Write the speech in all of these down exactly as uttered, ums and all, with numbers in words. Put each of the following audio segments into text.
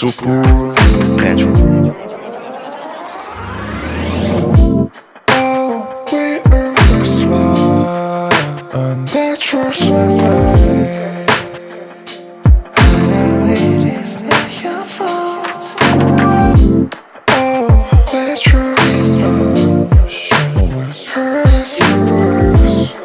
Supernatural. Oh, we earn this life, a natural sweat. I know it is not your fault. Oh, natural emotion was hurt us yours.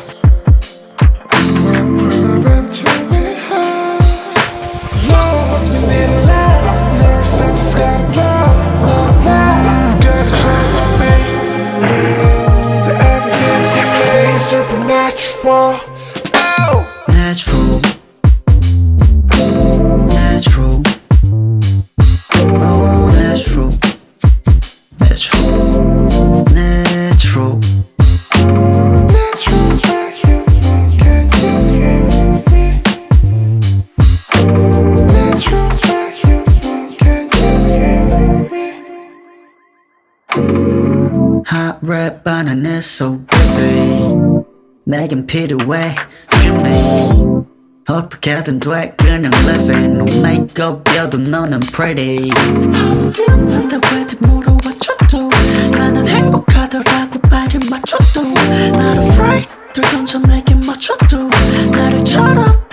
What problem to we have? Love, we made a lot. Never something's gotta blow, not a blow. Gotta try to be real. The evidence is made supernatural. Oh, Natural, natural, oh natural, natural, natural. natural where you are, can you hear me? Natural where you are, can you hear me? Hot rap 반하는 so busy 내겐 필요해 쉼이 어떻게든 돼 그냥 living No makeup여도 너는 pretty 아무겼는데 왜들 물어봐줘도 나는 행복하더라고 발을 맞춰도 Not afraid 들 던져 내게 맞춰도 나를 쳐다